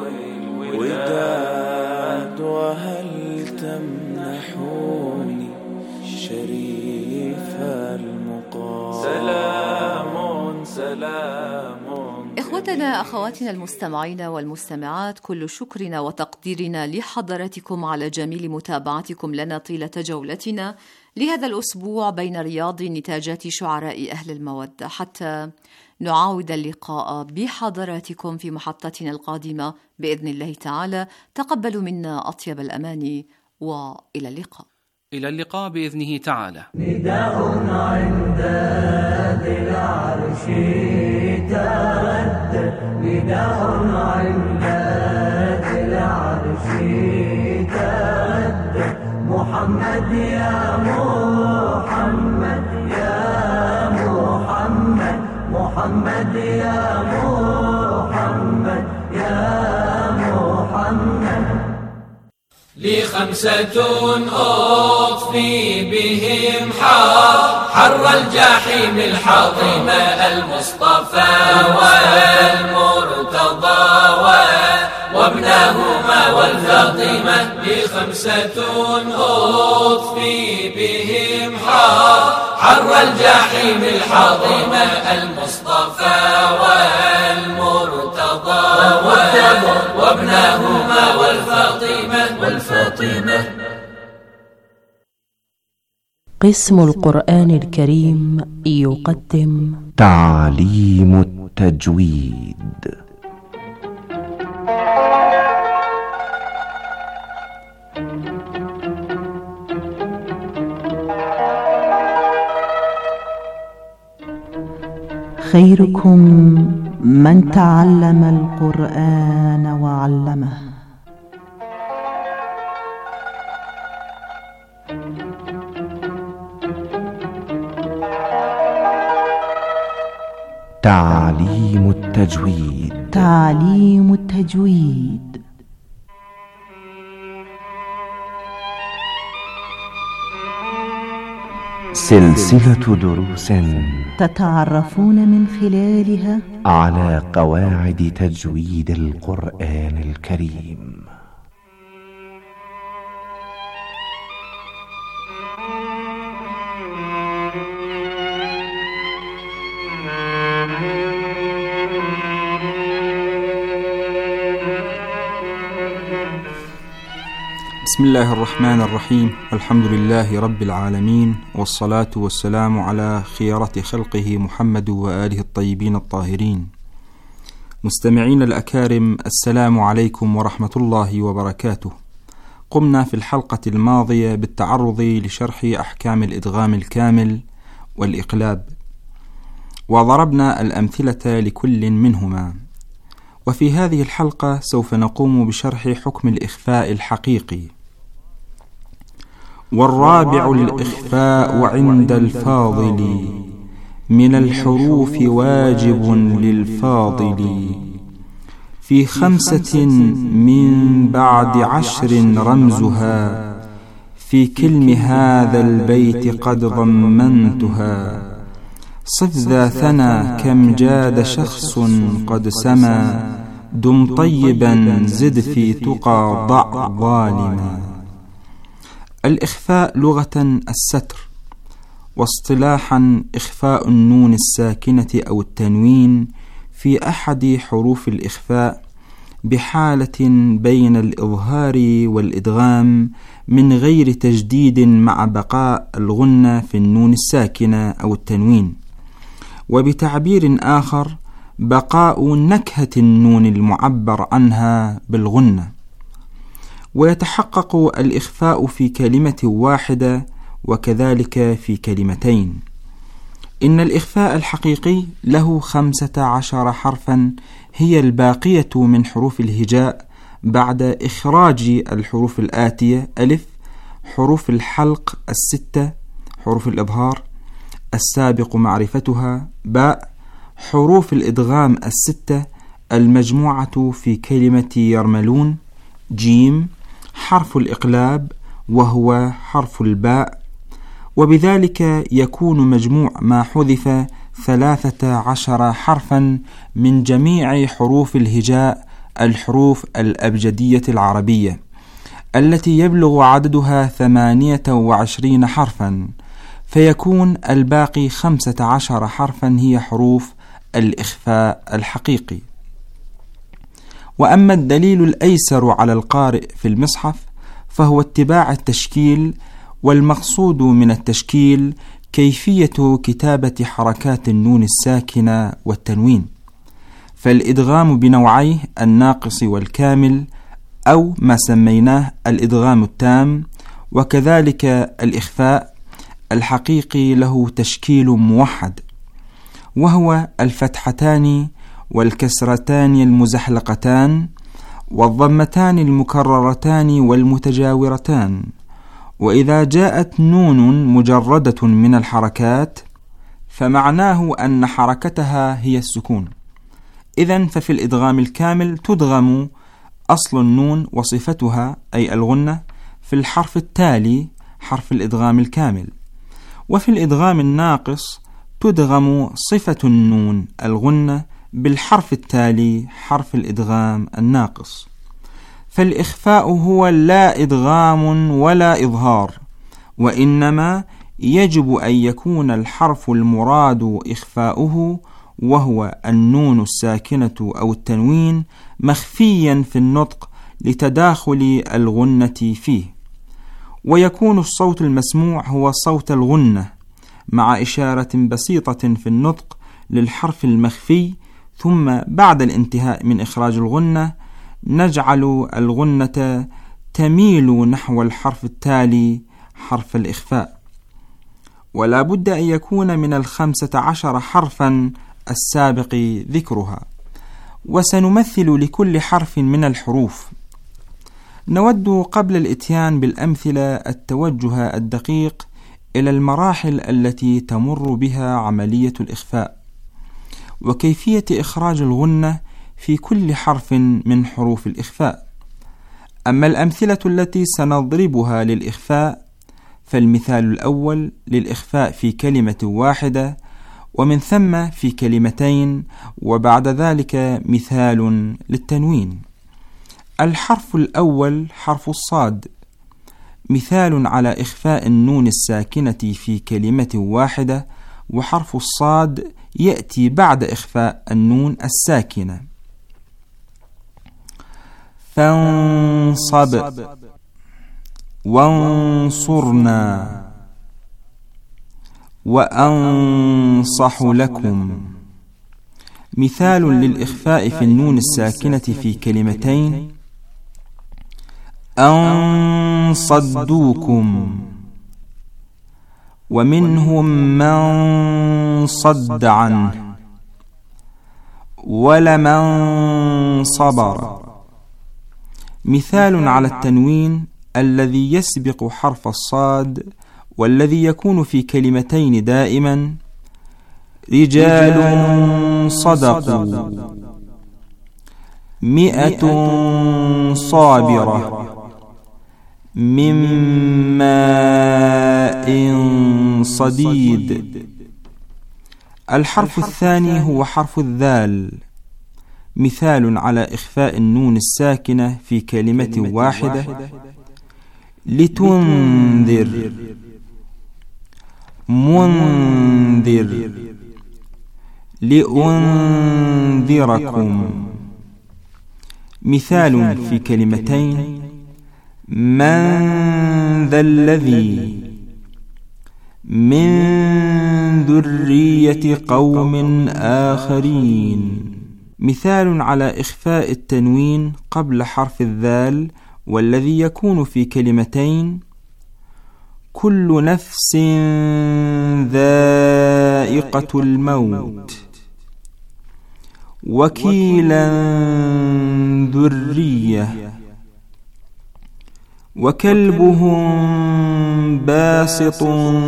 الوداد، وهل تمنحوني شريف المقام. سلام سلام. إخوتنا أخواتنا المستمعين والمستمعات، كل شكرنا وتقديرنا لحضراتكم على جميل متابعتكم لنا طيلة جولتنا لهذا الأسبوع بين رياض نتاجات شعراء أهل المودة، حتى نعاود اللقاء بحضراتكم في محطتنا القادمة بإذن الله تعالى. تقبلوا منا أطيب الأماني وإلى اللقاء. إلى اللقاء بإذنه تعالى. نداء عند ذي العرش تردد، نداء عند ذي العرش تردد. محمد يا محمد يا محمد، محمد يا محمد يا محمد. لي خمسة أطفي بهم حار حر الجحيم الحاطم، المصطفى والمرتضى وابنهما والفاطمة. لي خمسة أطفي بهم حار حر الجحيم الحاطم، المصطفى والمرتضى وابنهما والفاطمة والفاطمة. قسم القرآن الكريم يقدم تعليم التجويد. خيركم من تعلم القرآن وعلمه. تعليم التجويد. تعليم التجويد. سلسلة دروس تتعرفون من خلالها على قواعد تجويد القرآن الكريم. بسم الله الرحمن الرحيم، والحمد لله رب العالمين، والصلاة والسلام على خيرة خلقه محمد وآله الطيبين الطاهرين. مستمعين الأكارم، السلام عليكم ورحمة الله وبركاته. قمنا في الحلقة الماضية بالتعرض لشرح أحكام الإدغام الكامل والإقلاب، وضربنا الأمثلة لكل منهما. وفي هذه الحلقة سوف نقوم بشرح حكم الإخفاء الحقيقي. والرابع الإخفاء عند الفاضل من الحروف واجب للفاضل، في خمسة من بعد عشر رمزها في كلم هذا البيت قد ضمنتها. صف ذا ثنى كم جاد شخص قد سما، دم طيبا زد في تقى ضع ظالما. الإخفاء لغة الستر، واصطلاحا إخفاء النون الساكنة أو التنوين في أحد حروف الإخفاء بحالة بين الإظهار والإدغام من غير تجديد مع بقاء الغنة في النون الساكنة أو التنوين، وبتعبير آخر بقاء نكهة النون المعبر عنها بالغنة. ويتحقق الإخفاء في كلمة واحدة وكذلك في كلمتين. إن الإخفاء الحقيقي له خمسة عشر حرفا هي الباقية من حروف الهجاء بعد إخراج الحروف الآتية: ألف، حروف الحلق الستة، حروف الإظهار السابق معرفتها، باء، حروف الإدغام الستة المجموعة في كلمة يرملون، جيم، حرف الإقلاب وهو حرف الباء. وبذلك يكون مجموع ما حذف ثلاثة عشر حرفا من جميع حروف الهجاء الحروف الأبجدية العربية التي يبلغ عددها ثمانية وعشرين حرفا، فيكون الباقي خمسة عشر حرفا هي حروف الإخفاء الحقيقي. وأما الدليل الأيسر على القارئ في المصحف فهو اتباع التشكيل، والمقصود من التشكيل كيفية كتابة حركات النون الساكنة والتنوين. فالإدغام بنوعيه الناقص والكامل أو ما سميناه الإدغام التام، وكذلك الإخفاء الحقيقي له تشكيل موحد، وهو الفتحتان والكسرتان المزحلقتان والضمتان المكررتان والمتجاورتان. وإذا جاءت نون مجردة من الحركات فمعناه أن حركتها هي السكون. إذن ففي الإدغام الكامل تدغم أصل النون وصفتها أي الغنة في الحرف التالي حرف الإدغام الكامل، وفي الإدغام الناقص تدغم صفة النون الغنة بالحرف التالي حرف الإدغام الناقص. فالإخفاء هو لا إدغام ولا إظهار، وإنما يجب أن يكون الحرف المراد إخفاؤه وهو النون الساكنة أو التنوين مخفيا في النطق لتداخل الغنة فيه، ويكون الصوت المسموع هو صوت الغنة مع إشارة بسيطة في النطق للحرف المخفي، ثم بعد الانتهاء من إخراج الغنة نجعل الغنة تميل نحو الحرف التالي حرف الإخفاء. ولا بد أن يكون من الخمسة عشر حرفا السابق ذكرها. وسنمثل لكل حرف من الحروف. نود قبل الإتيان بالأمثلة التوجه الدقيق إلى المراحل التي تمر بها عملية الإخفاء، وكيفية إخراج الغنة في كل حرف من حروف الإخفاء. أما الأمثلة التي سنضربها للإخفاء فالمثال الأول للإخفاء في كلمة واحدة، ومن ثم في كلمتين، وبعد ذلك مثال للتنوين. الحرف الأول حرف الصاد، مثال على إخفاء النون الساكنة في كلمة واحدة، وحرف الصاد يأتي بعد إخفاء النون الساكنة. فانصب، وانصرنا، وأنصح لكم. مثال للإخفاء في النون الساكنة في كلمتين: أن صدوكم، ومنهم من صد عنه، ولمن صبر. مثال على التنوين الذي يسبق حرف الصاد والذي يكون في كلمتين دائما: رجال صدقوا، مئة صابرة، من ماء صديد. الحرف الثاني هو حرف الذال، مثال على إخفاء النون الساكنة في كلمة واحدة: لتنذر، منذر، لأنذركم. مثال في كلمتين: من ذا الذي، من ذرية قوم آخرين. مثال على إخفاء التنوين قبل حرف الذال والذي يكون في كلمتين: كل نفس ذائقة الموت، وكيلا ذرية، وكلبهم باسط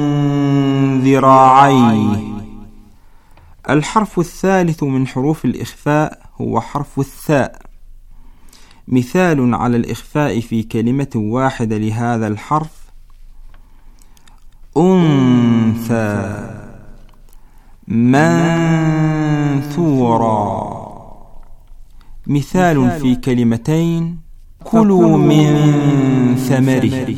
ذراعيه. الحرف الثالث من حروف الإخفاء هو حرف الثاء، مثال على الإخفاء في كلمة واحدة لهذا الحرف: أنثى، منثورا. مثال في كلمتين: كلوا من ثمره،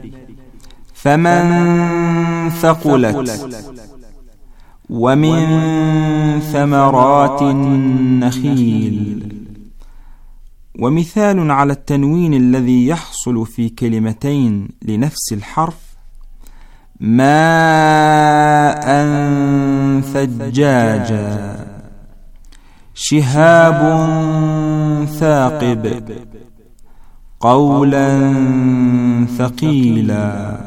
فمن ثقلت، ومن ثمرات النخيل. ومثال على التنوين الذي يحصل في كلمتين لنفس الحرف: ماء ثجاجا، شهاب ثاقب، قولا ثقيلا.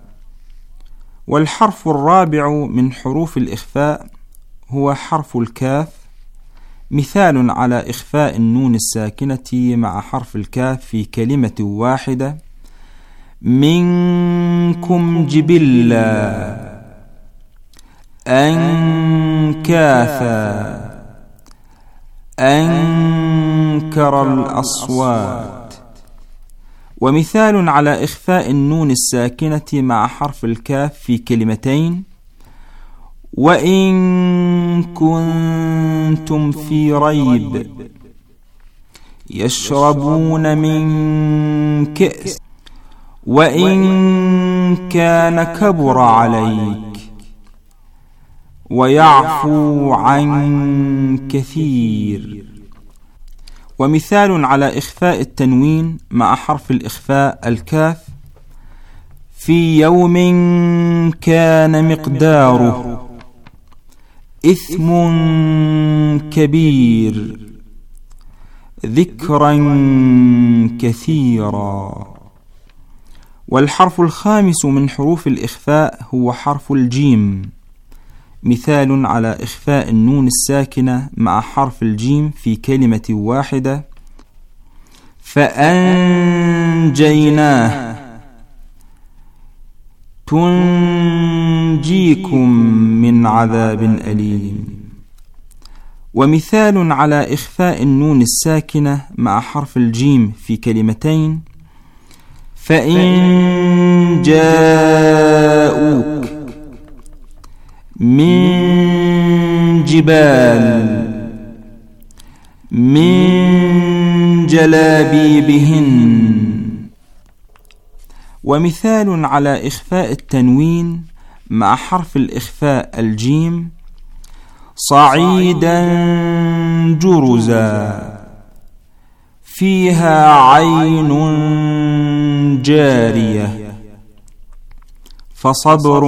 والحرف الرابع من حروف الإخفاء هو حرف الكاف، مثال على إخفاء النون الساكنة مع حرف الكاف في كلمة واحدة: منكم جبلا، أنكاثا، أنكر الأصوات. ومثال على إخفاء النون الساكنة مع حرف الكاف في كلمتين: وإن كنتم في ريب، يشربون من كأس، وإن كان كبر عليك، ويعفو عن كثير. ومثال على إخفاء التنوين مع حرف الإخفاء الكاف: في يوم كان مقداره إثم كبير، ذكرا كثيرا. والحرف الخامس من حروف الإخفاء هو حرف الجيم، مثال على إخفاء النون الساكنة مع حرف الجيم في كلمة واحدة: فأنجيناه، تنجيكم من عذاب أليم. ومثال على إخفاء النون الساكنة مع حرف الجيم في كلمتين: فإن جاءوك من جبال، من جلابيبهن. ومثال على إخفاء التنوين مع حرف الإخفاء الجيم: صعيدا جرزا، فيها عين جارية، فصبر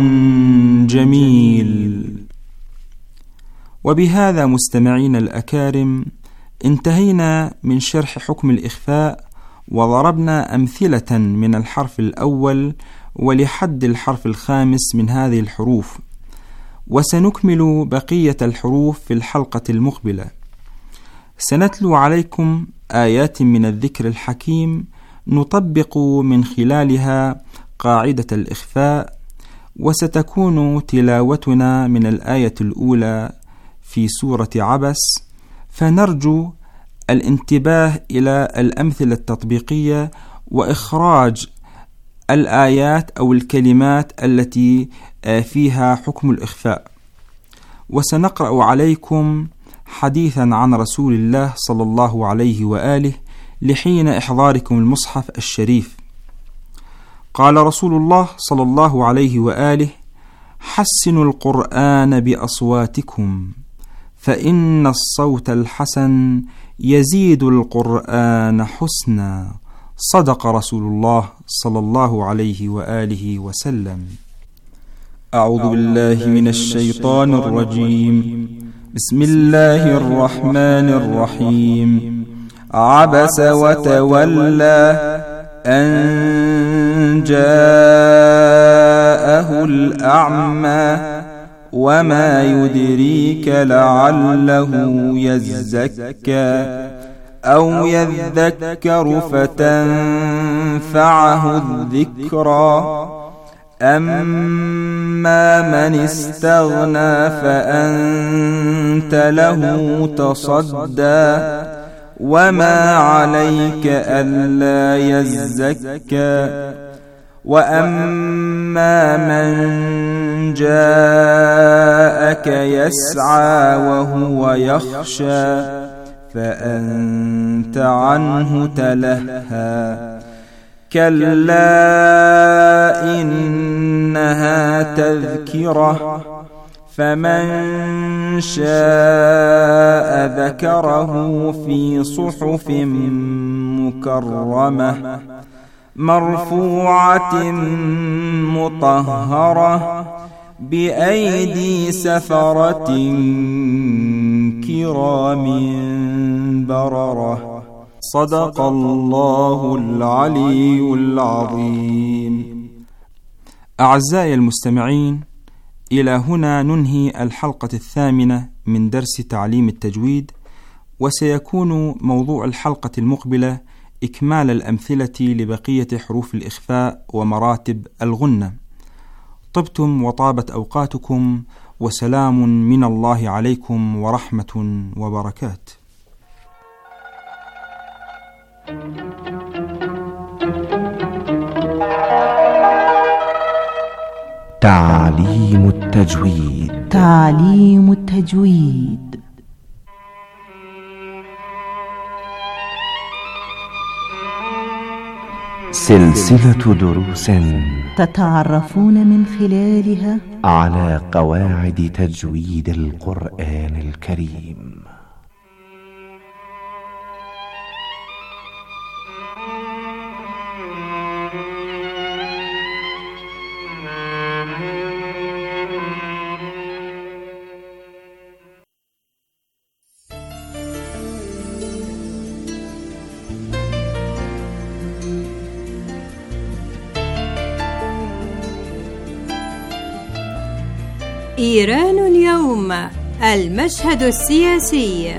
جميل. وبهذا مستمعين الأكارم انتهينا من شرح حكم الإخفاء، وضربنا أمثلة من الحرف الأول ولحد الحرف الخامس من هذه الحروف، وسنكمل بقية الحروف في الحلقة المقبلة. سنتلو عليكم آيات من الذكر الحكيم نطبق من خلالها قاعدة الإخفاء، وستكون تلاوتنا من الآية الأولى في سورة عبس، فنرجو الانتباه إلى الأمثلة التطبيقية وإخراج الآيات أو الكلمات التي فيها حكم الإخفاء. وسنقرأ عليكم حديثا عن رسول الله صلى الله عليه وآله لحين إحضاركم المصحف الشريف. قال رسول الله صلى الله عليه وآله: حسنوا القرآن بأصواتكم فإن الصوت الحسن يزيد القرآن حسنا. صدق رسول الله صلى الله عليه وآله وسلم. أعوذ بالله من الشيطان الرجيم. بسم الله الرحمن الرحيم. عبس وتولى أن جاءه الأعمى وما يدريك لعله يزكى أو يذكر فتنفعه الذكرى. أما من استغنى فأنت له تصدى وما عليك ألا يزكى. وأما من جاءك يسعى وهو يخشى فأنت عنه تلهى. كلا إنها تذكرة فمن شاء ذكره في صحف مكرمة مرفوعة مطهرة بأيدي سفرة كرام بررة. صدق الله العلي العظيم. أعزائي المستمعين، إلى هنا ننهي الحلقة الثامنة من درس تعليم التجويد، وسيكون موضوع الحلقة المقبلة إكمال الأمثلة لبقية حروف الإخفاء ومراتب الغنة. طبتم وطابت أوقاتكم، وسلام من الله عليكم ورحمة وبركاته. تعليم التجويد. تعليم التجويد سلسلة دروس تتعرفون من خلالها على قواعد تجويد القرآن الكريم. إيران اليوم، المشهد السياسي.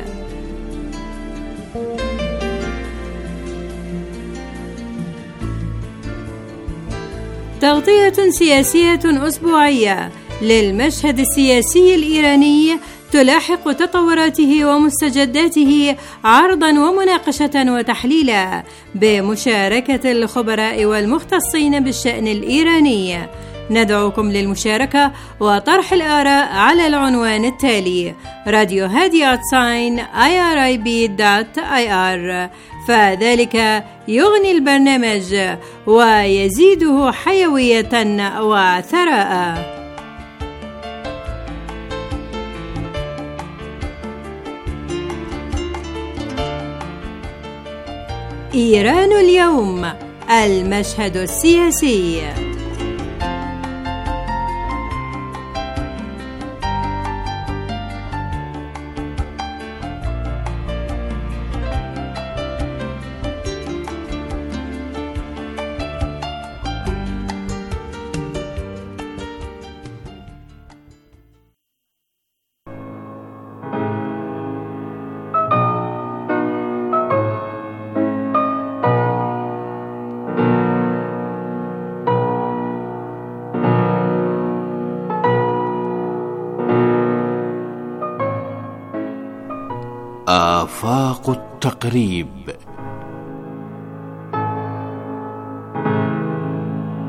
تغطية سياسية أسبوعية للمشهد السياسي الإيراني تلاحق تطوراته ومستجداته عرضا ومناقشة وتحليلا بمشاركة الخبراء والمختصين بالشأن الإيراني. ندعوكم للمشاركة وطرح الآراء على العنوان التالي: راديو هادي أتساين آي آر آي بي دوت آي آر، فذلك يغني البرنامج ويزيده حيوية وثراء. إيران اليوم، المشهد السياسي. آفاق التقريب.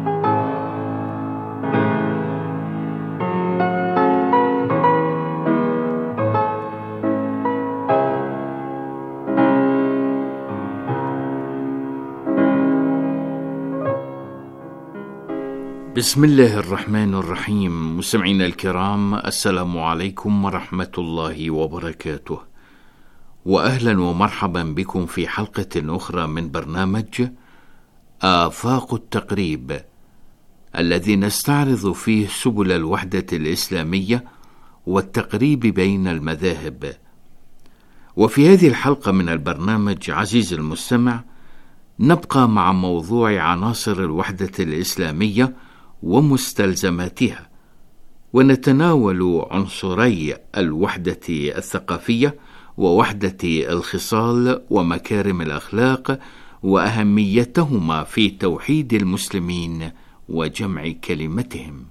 بسم الله الرحمن الرحيم. مستمعينا الكرام، السلام عليكم ورحمة الله وبركاته، وأهلا ومرحبا بكم في حلقة أخرى من برنامج آفاق التقريب، الذي نستعرض فيه سبل الوحدة الإسلامية والتقريب بين المذاهب. وفي هذه الحلقة من البرنامج عزيز المستمع، نبقى مع موضوع عناصر الوحدة الإسلامية ومستلزماتها، ونتناول عنصري الوحدة الثقافية ووحدة الخصال ومكارم الأخلاق وأهميتهما في توحيد المسلمين وجمع كلمتهم.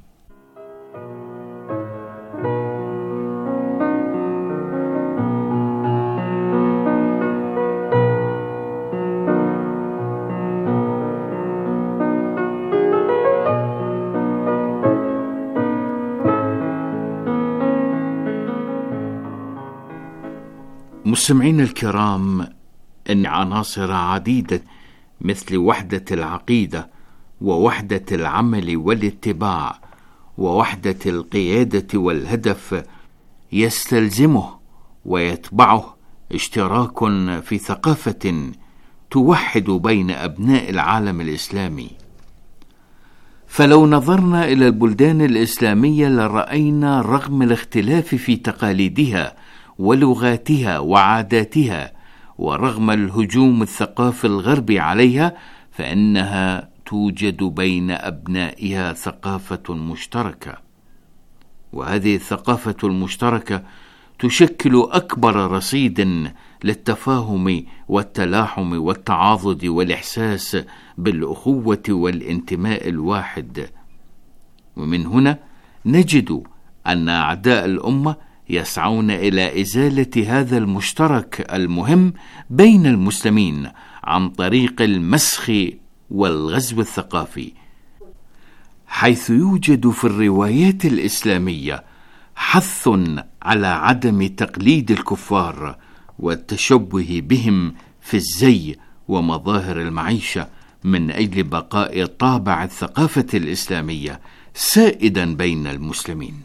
مستمعين الكرام، إن عناصر عديدة مثل وحدة العقيدة ووحدة العمل والاتباع ووحدة القيادة والهدف يستلزمه ويتبعه اشتراك في ثقافة توحد بين أبناء العالم الإسلامي. فلو نظرنا إلى البلدان الإسلامية لرأينا رغم الاختلاف في تقاليدها ولغاتها وعاداتها، ورغم الهجوم الثقافي الغربي عليها، فإنها توجد بين أبنائها ثقافة مشتركة، وهذه الثقافة المشتركة تشكل أكبر رصيد للتفاهم والتلاحم والتعاضد والإحساس بالأخوة والانتماء الواحد. ومن هنا نجد أن أعداء الأمة يسعون إلى إزالة هذا المشترك المهم بين المسلمين عن طريق المسخ والغزو الثقافي، حيث يوجد في الروايات الإسلامية حث على عدم تقليد الكفار والتشبه بهم في الزي ومظاهر المعيشة، من أجل بقاء طابع الثقافة الإسلامية سائدا بين المسلمين.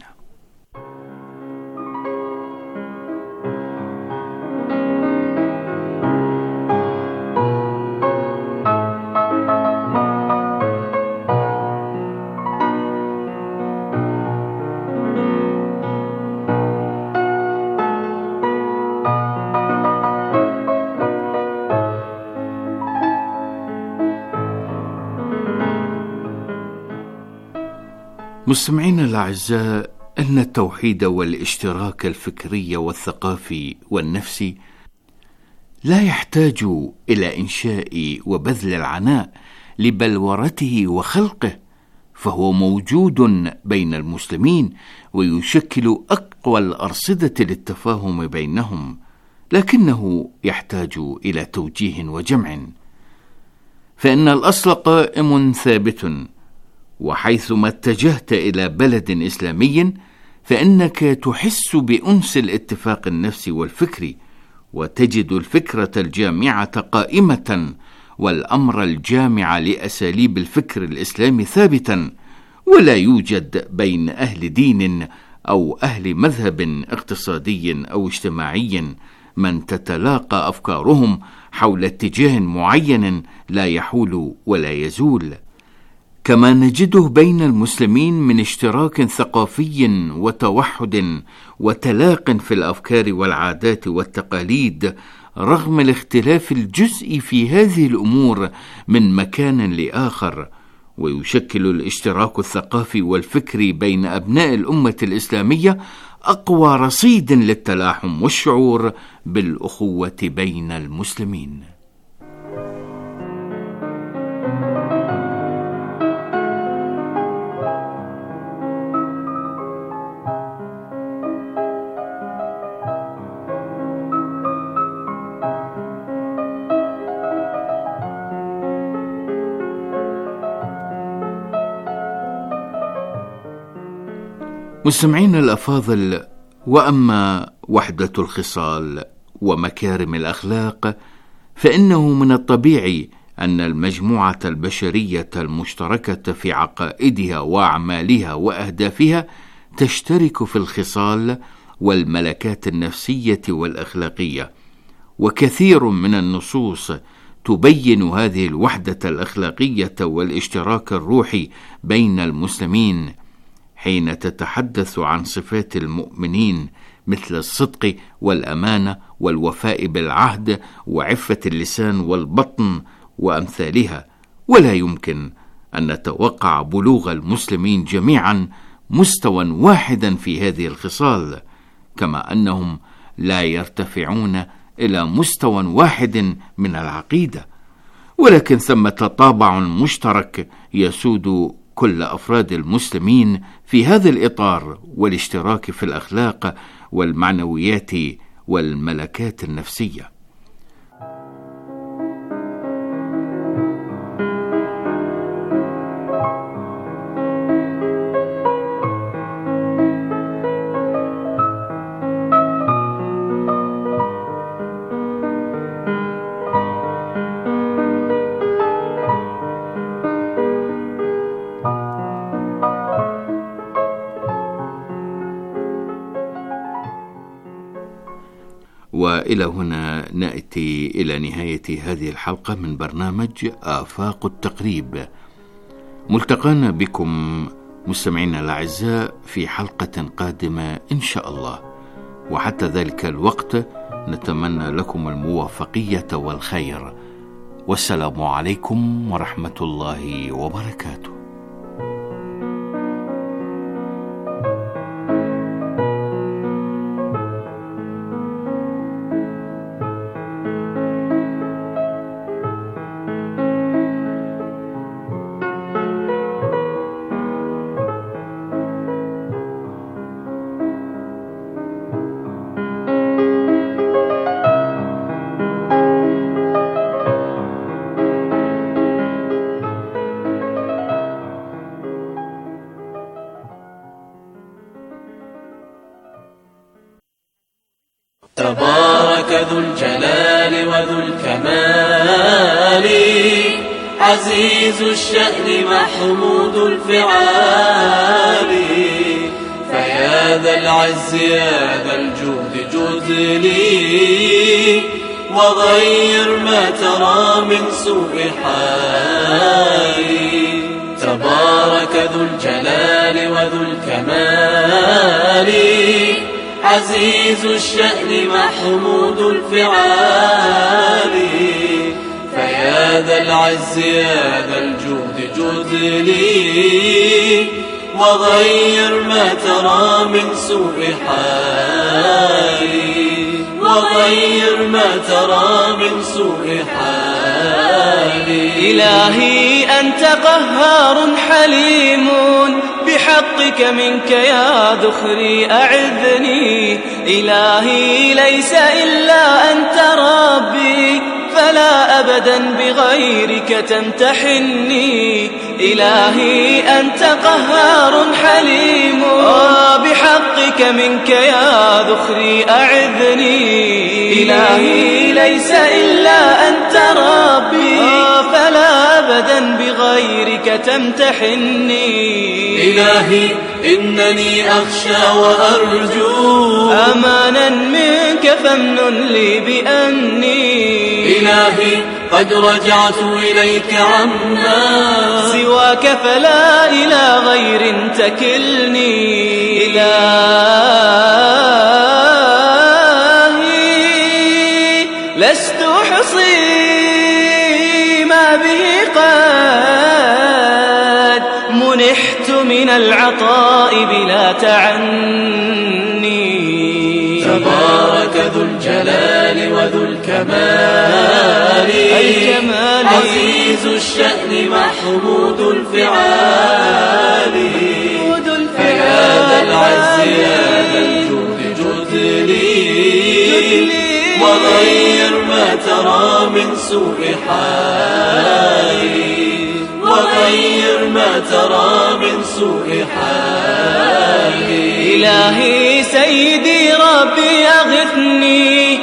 مستمعينا الأعزاء، أن التوحيد والاشتراك الفكري والثقافي والنفسي لا يحتاج إلى إنشاء وبذل العناء لبلورته وخلقه، فهو موجود بين المسلمين ويشكل أقوى الأرصدة للتفاهم بينهم، لكنه يحتاج إلى توجيه وجمع، فإن الأصل قائم ثابت، وحيثما اتجهت إلى بلد إسلامي فإنك تحس بأنس الاتفاق النفسي والفكري، وتجد الفكرة الجامعة قائمة والأمر الجامع لأساليب الفكر الإسلامي ثابتا، ولا يوجد بين أهل دين أو أهل مذهب اقتصادي أو اجتماعي من تتلاقى أفكارهم حول اتجاه معين لا يحول ولا يزول. كما نجده بين المسلمين من اشتراك ثقافي وتوحد وتلاق في الأفكار والعادات والتقاليد، رغم الاختلاف الجزئي في هذه الأمور من مكان لآخر. ويشكل الاشتراك الثقافي والفكري بين أبناء الأمة الإسلامية أقوى رصيد للتلاحم والشعور بالأخوة بين المسلمين. مستمعين الأفاضل، وأما وحدة الخصال ومكارم الأخلاق فإنه من الطبيعي أن المجموعة البشرية المشتركة في عقائدها وأعمالها وأهدافها تشترك في الخصال والملكات النفسية والأخلاقية، وكثير من النصوص تبين هذه الوحدة الأخلاقية والاشتراك الروحي بين المسلمين حين تتحدث عن صفات المؤمنين مثل الصدق والأمانة والوفاء بالعهد وعفة اللسان والبطن وأمثالها. ولا يمكن أن نتوقع بلوغ المسلمين جميعا مستوى واحدا في هذه الخصال، كما أنهم لا يرتفعون إلى مستوى واحد من العقيدة، ولكن ثمة طابع مشترك يسود كل أفراد المسلمين في هذا الإطار والاشتراك في الأخلاق والمعنويات والملكات النفسية. وإلى هنا نأتي إلى نهاية هذه الحلقة من برنامج آفاق التقريب. ملتقانا بكم مستمعينا الأعزاء في حلقة قادمة إن شاء الله، وحتى ذلك الوقت نتمنى لكم الموفقية والخير، والسلام عليكم ورحمة الله وبركاته. تبارك ذو الجلال وذو الكمال، عزيز الشأن محمود الفعال، فيا ذا العز يا ذا الجود جد لي، وغير ما ترى من سوء حالي. تبارك ذو الجلال وذو الكمال، عزيز الشأن محمود الفعال، فيا ذا العز يا ذا الجود جد لي، وغير ما ترى من سوء حالي، وغير ما ترى من سوء حالي. إلهي أنت قهار حليم، بحقك منك يا ذخري أعذني. إلهي ليس إلا أنت ربي، فلا أبدا بغيرك تمتحني. إلهي أنت قهار حليم، بحقك منك يا ذخري أعذني. إلهي ليس إلا أنت ربي، فلا أبدا بغيرك تمتحني. إلهي إنني أخشى وأرجو أمانا منك فامنن لي بأني. إلهي قد رجعت إليك عما سواك، فلا إلى غير تكلني. إلهي لست أحصي ما به قد منحت من العطاء بلا تعني. تبارك ذو الجلال وذو الكمال، الكمال عزيز الشأن محمود الفعال، فيا ذا العز يا ذا الجود جد لي، وغير ما ترى من سوء حالي، وغير ما ترى من سوء حالي. إلهي سيدي ربي أغثني،